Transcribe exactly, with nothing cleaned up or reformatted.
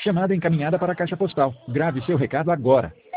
Chamada encaminhada para a caixa postal. Grave seu recado agora.